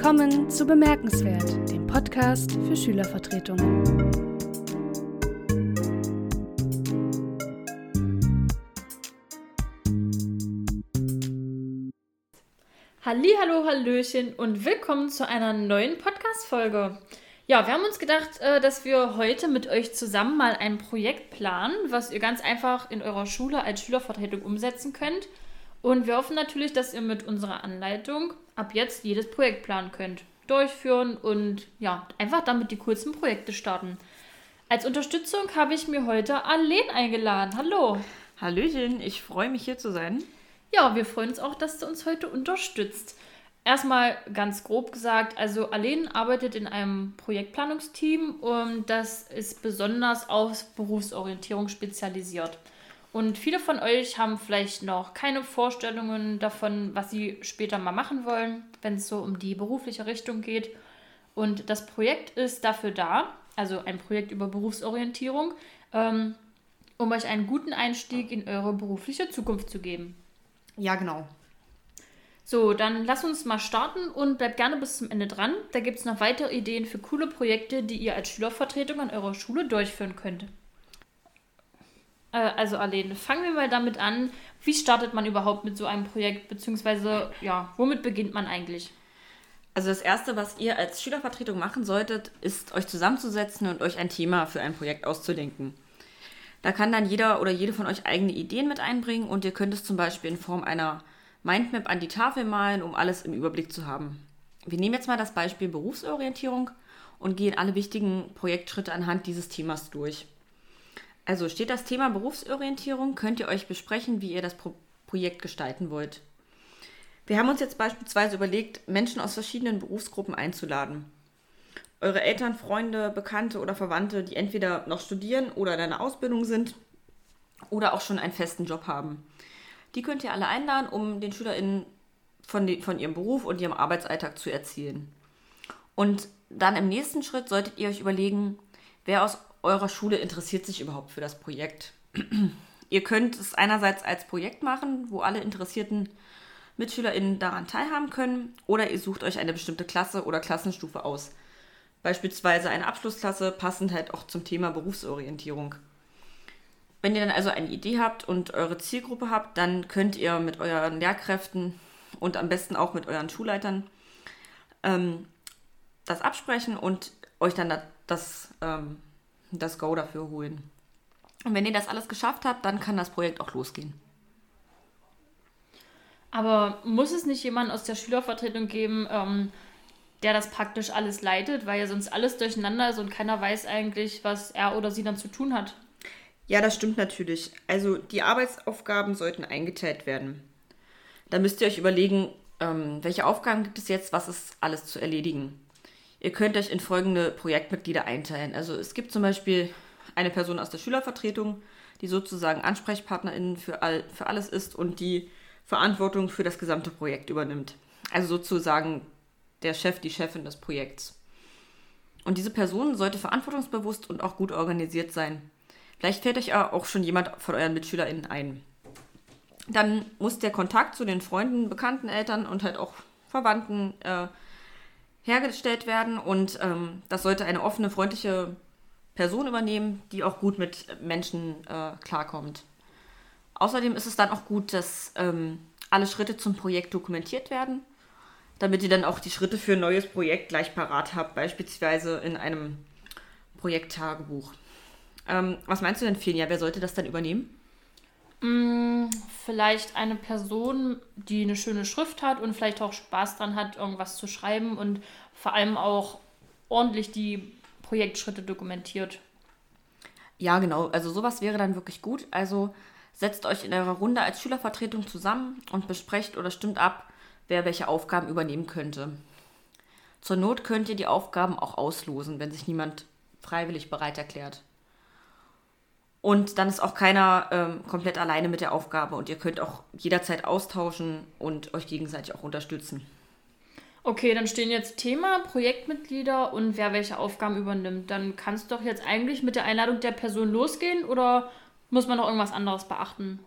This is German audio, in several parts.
Willkommen zu Bemerkenswert, dem Podcast für Schülervertretungen. Hallihallo, Hallöchen und willkommen zu einer neuen Podcast-Folge. Ja, wir haben uns gedacht, dass wir heute mit euch zusammen mal ein Projekt planen, was ihr ganz einfach in eurer Schule als Schülervertretung umsetzen könnt. Und wir hoffen natürlich, dass ihr mit unserer Anleitung ab jetzt jedes Projekt planen könnt, durchführen und ja, einfach damit die coolsten Projekte starten. Als Unterstützung habe ich mir heute Arlene eingeladen. Hallo. Hallöchen, ich freue mich hier zu sein. Ja, wir freuen uns auch, dass du uns heute unterstützt. Erstmal ganz grob gesagt, also Arlene arbeitet in einem Projektplanungsteam und das ist besonders auf Berufsorientierung spezialisiert. Und viele von euch haben vielleicht noch keine Vorstellungen davon, was sie später mal machen wollen, wenn es so um die berufliche Richtung geht. Und das Projekt ist dafür da, also ein Projekt über Berufsorientierung, um euch einen guten Einstieg in eure berufliche Zukunft zu geben. Ja, genau. So, dann lasst uns mal starten und bleibt gerne bis zum Ende dran. Da gibt es noch weitere Ideen für coole Projekte, die ihr als Schülervertretung an eurer Schule durchführen könnt. Also Arlene, fangen wir mal damit an. Wie startet man überhaupt mit so einem Projekt, beziehungsweise ja, womit beginnt man eigentlich? Also das Erste, was ihr als Schülervertretung machen solltet, ist euch zusammenzusetzen und euch ein Thema für ein Projekt auszudenken. Da kann dann jeder oder jede von euch eigene Ideen mit einbringen und ihr könnt es zum Beispiel in Form einer Mindmap an die Tafel malen, um alles im Überblick zu haben. Wir nehmen jetzt mal das Beispiel Berufsorientierung und gehen alle wichtigen Projektschritte anhand dieses Themas durch. Also steht das Thema Berufsorientierung, könnt ihr euch besprechen, wie ihr das Projekt gestalten wollt. Wir haben uns jetzt beispielsweise überlegt, Menschen aus verschiedenen Berufsgruppen einzuladen. Eure Eltern, Freunde, Bekannte oder Verwandte, die entweder noch studieren oder in einer Ausbildung sind oder auch schon einen festen Job haben. Die könnt ihr alle einladen, um den SchülerInnen von ihrem Beruf und ihrem Arbeitsalltag zu erzählen. Und dann im nächsten Schritt solltet ihr euch überlegen, wer aus eurer Schule interessiert sich überhaupt für das Projekt. Ihr könnt es einerseits als Projekt machen, wo alle interessierten MitschülerInnen daran teilhaben können, oder ihr sucht euch eine bestimmte Klasse oder Klassenstufe aus. Beispielsweise eine Abschlussklasse, passend halt auch zum Thema Berufsorientierung. Wenn ihr dann also eine Idee habt und eure Zielgruppe habt, dann könnt ihr mit euren Lehrkräften und am besten auch mit euren Schulleitern das absprechen und euch dann das Go dafür holen. Und wenn ihr das alles geschafft habt, dann kann das Projekt auch losgehen. Aber muss es nicht jemanden aus der Schülervertretung geben, der das praktisch alles leitet, weil ja sonst alles durcheinander ist und keiner weiß eigentlich, was er oder sie dann zu tun hat? Ja, das stimmt natürlich. Also die Arbeitsaufgaben sollten eingeteilt werden. Da müsst ihr euch überlegen, welche Aufgaben gibt es jetzt, was ist alles zu erledigen. Ihr könnt euch in folgende Projektmitglieder einteilen. Also es gibt zum Beispiel eine Person aus der Schülervertretung, die sozusagen AnsprechpartnerInnen für alles ist und die Verantwortung für das gesamte Projekt übernimmt. Also sozusagen der Chef, die Chefin des Projekts. Und diese Person sollte verantwortungsbewusst und auch gut organisiert sein. Vielleicht fällt euch auch schon jemand von euren MitschülerInnen ein. Dann muss der Kontakt zu den Freunden, Bekannten, Eltern und halt auch Verwandten hergestellt werden und das sollte eine offene, freundliche Person übernehmen, die auch gut mit Menschen klarkommt. Außerdem ist es dann auch gut, dass alle Schritte zum Projekt dokumentiert werden, damit ihr dann auch die Schritte für ein neues Projekt gleich parat habt, beispielsweise in einem Projekttagebuch. Was meinst du denn, Fenja? Wer sollte das dann übernehmen? Vielleicht eine Person, die eine schöne Schrift hat und vielleicht auch Spaß dran hat, irgendwas zu schreiben und vor allem auch ordentlich die Projektschritte dokumentiert. Ja, genau. Also sowas wäre dann wirklich gut. Also setzt euch in eurer Runde als Schülervertretung zusammen und besprecht oder stimmt ab, wer welche Aufgaben übernehmen könnte. Zur Not könnt ihr die Aufgaben auch auslosen, wenn sich niemand freiwillig bereit erklärt. Und dann ist auch keiner komplett alleine mit der Aufgabe und ihr könnt auch jederzeit austauschen und euch gegenseitig auch unterstützen. Okay, dann stehen jetzt Thema, Projektmitglieder und wer welche Aufgaben übernimmt. Dann kann es doch jetzt eigentlich mit der Einladung der Person losgehen oder muss man noch irgendwas anderes beachten?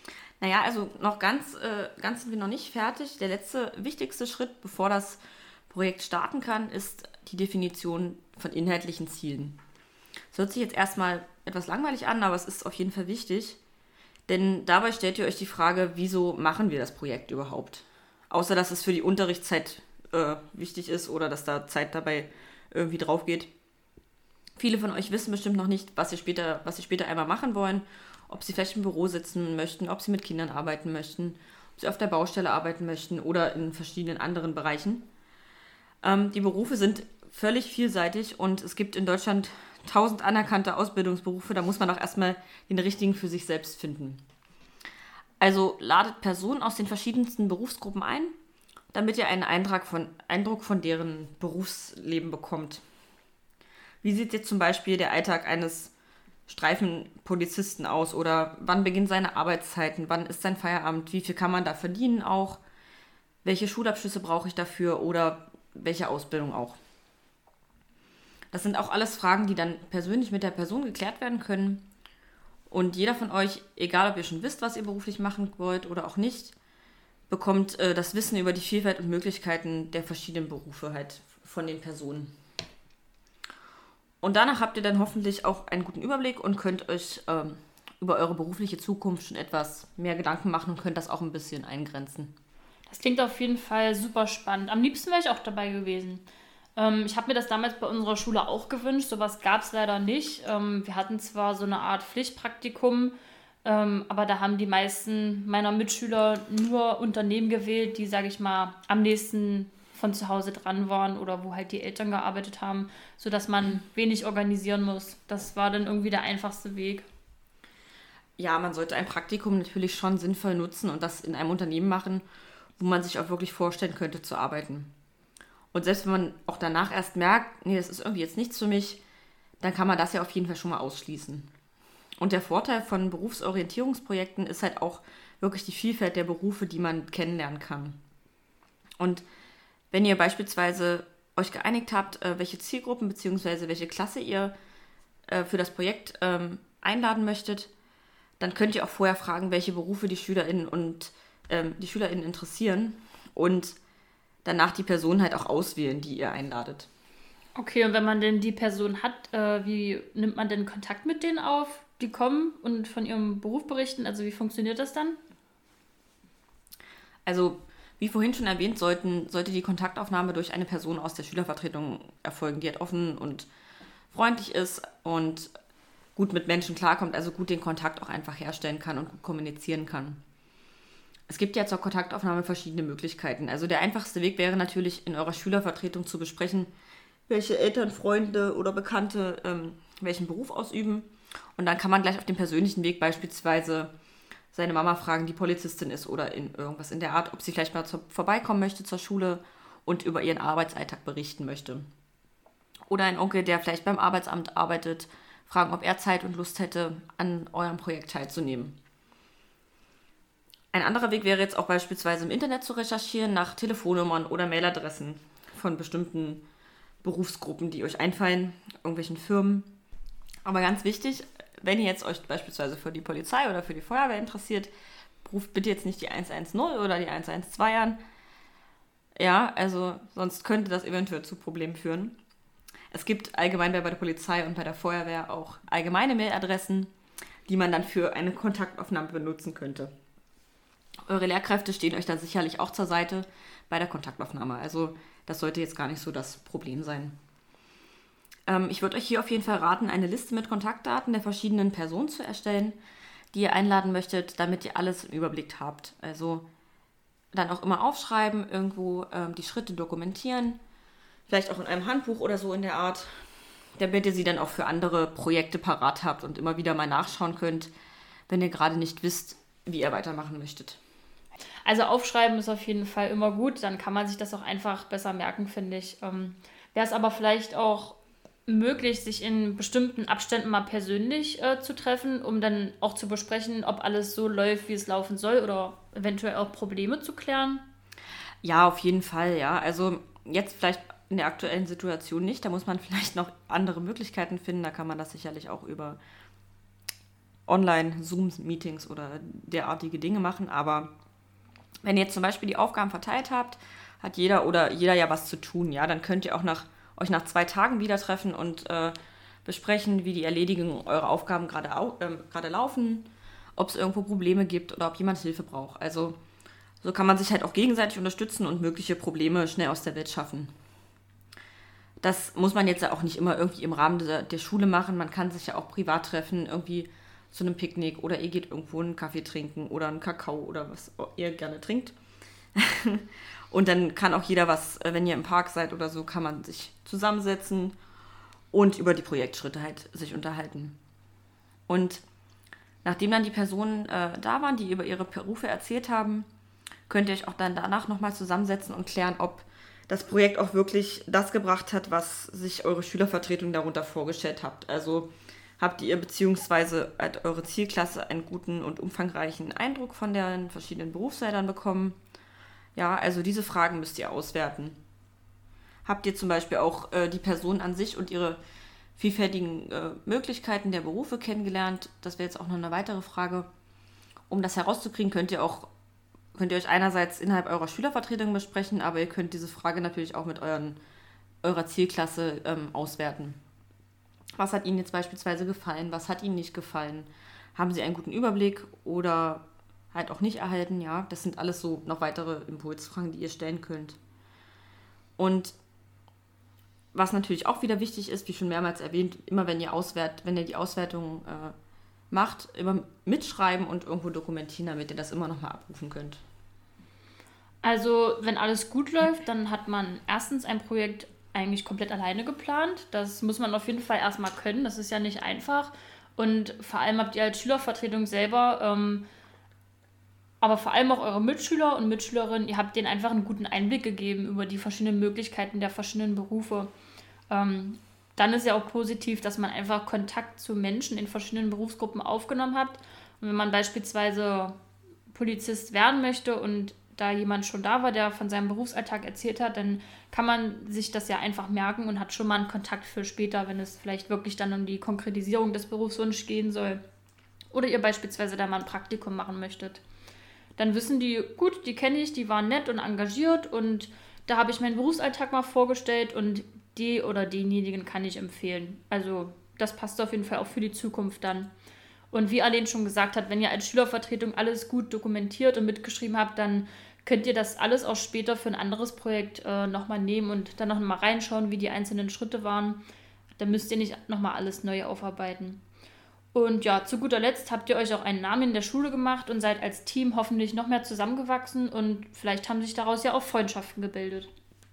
Naja, also noch ganz sind wir noch nicht fertig. Der letzte wichtigste Schritt, bevor das Projekt starten kann, ist die Definition von inhaltlichen Zielen. Das hört sich jetzt erstmal etwas langweilig an, aber es ist auf jeden Fall wichtig, denn dabei stellt ihr euch die Frage, wieso machen wir das Projekt überhaupt? Außer, dass es für die Unterrichtszeit wichtig ist oder dass da Zeit dabei irgendwie drauf geht. Viele von euch wissen bestimmt noch nicht, was sie später einmal machen wollen, ob sie vielleicht im Büro sitzen möchten, ob sie mit Kindern arbeiten möchten, ob sie auf der Baustelle arbeiten möchten oder in verschiedenen anderen Bereichen. Die Berufe sind völlig vielseitig und es gibt in Deutschland 1000 anerkannte Ausbildungsberufe, da muss man auch erstmal den richtigen für sich selbst finden. Also ladet Personen aus den verschiedensten Berufsgruppen ein, damit ihr einen Eindruck von deren Berufsleben bekommt. Wie sieht jetzt zum Beispiel der Alltag eines Streifenpolizisten aus oder wann beginnen seine Arbeitszeiten, wann ist sein Feierabend, wie viel kann man da verdienen auch, welche Schulabschlüsse brauche ich dafür oder welche Ausbildung auch. Das sind auch alles Fragen, die dann persönlich mit der Person geklärt werden können. Und jeder von euch, egal ob ihr schon wisst, was ihr beruflich machen wollt oder auch nicht, bekommt das Wissen über die Vielfalt und Möglichkeiten der verschiedenen Berufe halt von den Personen. Und danach habt ihr dann hoffentlich auch einen guten Überblick und könnt euch über eure berufliche Zukunft schon etwas mehr Gedanken machen und könnt das auch ein bisschen eingrenzen. Das klingt auf jeden Fall super spannend. Am liebsten wäre ich auch dabei gewesen. Ich habe mir das damals bei unserer Schule auch gewünscht. Sowas gab es leider nicht. Wir hatten zwar so eine Art Pflichtpraktikum, aber da haben die meisten meiner Mitschüler nur Unternehmen gewählt, die, sage ich mal, am nächsten von zu Hause dran waren oder wo halt die Eltern gearbeitet haben, sodass man wenig organisieren muss. Das war dann irgendwie der einfachste Weg. Ja, man sollte ein Praktikum natürlich schon sinnvoll nutzen und das in einem Unternehmen machen, wo man sich auch wirklich vorstellen könnte zu arbeiten. Und selbst wenn man auch danach erst merkt, nee, das ist irgendwie jetzt nichts für mich, dann kann man das ja auf jeden Fall schon mal ausschließen. Und der Vorteil von Berufsorientierungsprojekten ist halt auch wirklich die Vielfalt der Berufe, die man kennenlernen kann. Und wenn ihr beispielsweise euch geeinigt habt, welche Zielgruppen bzw. welche Klasse ihr für das Projekt einladen möchtet, dann könnt ihr auch vorher fragen, welche Berufe die SchülerInnen interessieren und danach die Person halt auch auswählen, die ihr einladet. Okay, und wenn man denn die Person hat, wie nimmt man denn Kontakt mit denen auf, die kommen und von ihrem Beruf berichten? Also wie funktioniert das dann? Also wie vorhin schon erwähnt, sollte die Kontaktaufnahme durch eine Person aus der Schülervertretung erfolgen, die halt offen und freundlich ist und gut mit Menschen klarkommt, also gut den Kontakt auch einfach herstellen kann und gut kommunizieren kann. Es gibt ja zur Kontaktaufnahme verschiedene Möglichkeiten. Also der einfachste Weg wäre natürlich in eurer Schülervertretung zu besprechen, welche Eltern, Freunde oder Bekannte welchen Beruf ausüben. Und dann kann man gleich auf dem persönlichen Weg beispielsweise seine Mama fragen, die Polizistin ist oder in irgendwas in der Art, ob sie vielleicht mal vorbeikommen möchte zur Schule und über ihren Arbeitsalltag berichten möchte. Oder ein Onkel, der vielleicht beim Arbeitsamt arbeitet, fragen, ob er Zeit und Lust hätte, an eurem Projekt teilzunehmen. Ein anderer Weg wäre jetzt auch beispielsweise im Internet zu recherchieren nach Telefonnummern oder Mailadressen von bestimmten Berufsgruppen, die euch einfallen, irgendwelchen Firmen. Aber ganz wichtig, wenn ihr jetzt euch beispielsweise für die Polizei oder für die Feuerwehr interessiert, ruft bitte jetzt nicht die 110 oder die 112 an. Ja, also sonst könnte das eventuell zu Problemen führen. Es gibt allgemein bei der Polizei und bei der Feuerwehr auch allgemeine Mailadressen, die man dann für eine Kontaktaufnahme benutzen könnte. Eure Lehrkräfte stehen euch da sicherlich auch zur Seite bei der Kontaktaufnahme. Also das sollte jetzt gar nicht so das Problem sein. Ich würde euch hier auf jeden Fall raten, eine Liste mit Kontaktdaten der verschiedenen Personen zu erstellen, die ihr einladen möchtet, damit ihr alles im Überblick habt. Also dann auch immer aufschreiben, irgendwo die Schritte dokumentieren, vielleicht auch in einem Handbuch oder so in der Art, damit ihr sie dann auch für andere Projekte parat habt und immer wieder mal nachschauen könnt, wenn ihr gerade nicht wisst, wie ihr weitermachen möchtet. Also aufschreiben ist auf jeden Fall immer gut, dann kann man sich das auch einfach besser merken, finde ich. Wäre es aber vielleicht auch möglich, sich in bestimmten Abständen mal persönlich zu treffen, um dann auch zu besprechen, ob alles so läuft, wie es laufen soll oder eventuell auch Probleme zu klären? Ja, auf jeden Fall, ja. Also jetzt vielleicht in der aktuellen Situation nicht, da muss man vielleicht noch andere Möglichkeiten finden, da kann man das sicherlich auch über Online-Zoom-Meetings oder derartige Dinge machen, aber wenn ihr jetzt zum Beispiel die Aufgaben verteilt habt, hat jeder ja was zu tun. Ja, dann könnt ihr auch euch nach 2 Tagen wieder treffen und besprechen, wie die Erledigung eurer Aufgaben gerade laufen, ob es irgendwo Probleme gibt oder ob jemand Hilfe braucht. Also so kann man sich halt auch gegenseitig unterstützen und mögliche Probleme schnell aus der Welt schaffen. Das muss man jetzt ja auch nicht immer irgendwie im Rahmen der Schule machen. Man kann sich ja auch privat treffen, irgendwie zu einem Picknick oder ihr geht irgendwo einen Kaffee trinken oder einen Kakao oder was ihr gerne trinkt. Und dann kann auch jeder wenn ihr im Park seid oder so, kann man sich zusammensetzen und über die Projektschritte halt sich unterhalten. Und nachdem dann die Personen da waren, die über ihre Berufe erzählt haben, könnt ihr euch auch dann danach nochmal zusammensetzen und klären, ob das Projekt auch wirklich das gebracht hat, was sich eure Schülervertretung darunter vorgestellt habt. Also habt ihr beziehungsweise eure Zielklasse einen guten und umfangreichen Eindruck von den verschiedenen Berufsfeldern bekommen? Ja, also diese Fragen müsst ihr auswerten. Habt ihr zum Beispiel auch die Person an sich und ihre vielfältigen Möglichkeiten der Berufe kennengelernt? Das wäre jetzt auch noch eine weitere Frage. Um das herauszukriegen, könnt ihr euch einerseits innerhalb eurer Schülervertretung besprechen, aber ihr könnt diese Frage natürlich auch mit eurer Zielklasse auswerten. Was hat Ihnen jetzt beispielsweise gefallen? Was hat Ihnen nicht gefallen? Haben Sie einen guten Überblick oder halt auch nicht erhalten? Ja, das sind alles so noch weitere Impulsfragen, die ihr stellen könnt. Und was natürlich auch wieder wichtig ist, wie schon mehrmals erwähnt, immer wenn ihr die Auswertung macht, immer mitschreiben und irgendwo dokumentieren, damit ihr das immer nochmal abrufen könnt. Also, wenn alles gut läuft, dann hat man erstens ein Projekt eigentlich komplett alleine geplant. Das muss man auf jeden Fall erstmal können. Das ist ja nicht einfach. Und vor allem habt ihr als Schülervertretung selber, aber vor allem auch eure Mitschüler und Mitschülerinnen, ihr habt denen einfach einen guten Einblick gegeben über die verschiedenen Möglichkeiten der verschiedenen Berufe. Dann ist ja auch positiv, dass man einfach Kontakt zu Menschen in verschiedenen Berufsgruppen aufgenommen hat. Und wenn man beispielsweise Polizist werden möchte und da jemand schon da war, der von seinem Berufsalltag erzählt hat, dann kann man sich das ja einfach merken und hat schon mal einen Kontakt für später, wenn es vielleicht wirklich dann um die Konkretisierung des Berufswunsches gehen soll. Oder ihr beispielsweise da mal ein Praktikum machen möchtet. Dann wissen die, gut, die kenne ich, die waren nett und engagiert und da habe ich meinen Berufsalltag mal vorgestellt und die oder denjenigen kann ich empfehlen. Also das passt auf jeden Fall auch für die Zukunft dann. Und wie Arlene schon gesagt hat, wenn ihr als Schülervertretung alles gut dokumentiert und mitgeschrieben habt, dann könnt ihr das alles auch später für ein anderes Projekt nochmal nehmen und dann nochmal reinschauen, wie die einzelnen Schritte waren. Dann müsst ihr nicht nochmal alles neu aufarbeiten. Und ja, zu guter Letzt habt ihr euch auch einen Namen in der Schule gemacht und seid als Team hoffentlich noch mehr zusammengewachsen und vielleicht haben sich daraus ja auch Freundschaften gebildet.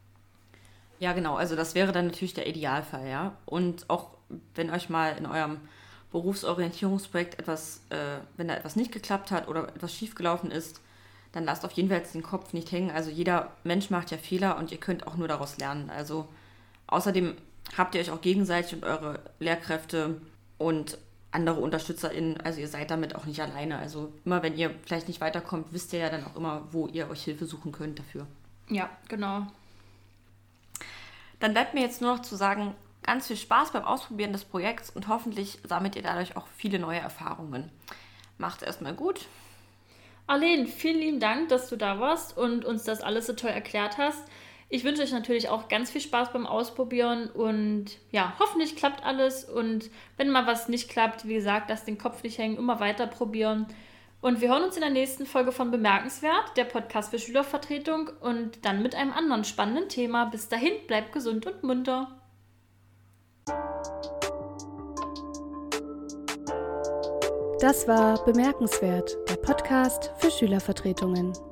Ja, genau. Also das wäre dann natürlich der Idealfall, ja. Und auch wenn euch mal in eurem Berufsorientierungsprojekt wenn da etwas nicht geklappt hat oder etwas schiefgelaufen ist, dann lasst auf jeden Fall jetzt den Kopf nicht hängen. Also jeder Mensch macht ja Fehler und ihr könnt auch nur daraus lernen. Also außerdem habt ihr euch auch gegenseitig und eure Lehrkräfte und andere UnterstützerInnen, also ihr seid damit auch nicht alleine. Also immer wenn ihr vielleicht nicht weiterkommt, wisst ihr ja dann auch immer, wo ihr euch Hilfe suchen könnt dafür. Ja, genau. Dann bleibt mir jetzt nur noch zu sagen, ganz viel Spaß beim Ausprobieren des Projekts und hoffentlich sammelt ihr dadurch auch viele neue Erfahrungen. Macht's erstmal gut. Arlene, vielen lieben Dank, dass du da warst und uns das alles so toll erklärt hast. Ich wünsche euch natürlich auch ganz viel Spaß beim Ausprobieren und ja, hoffentlich klappt alles und wenn mal was nicht klappt, wie gesagt, lasst den Kopf nicht hängen, immer weiter probieren. Und wir hören uns in der nächsten Folge von Bemerkenswert, der Podcast für Schülervertretung und dann mit einem anderen spannenden Thema. Bis dahin, bleibt gesund und munter. Das war Bemerkenswert, der Podcast für Schülervertretungen.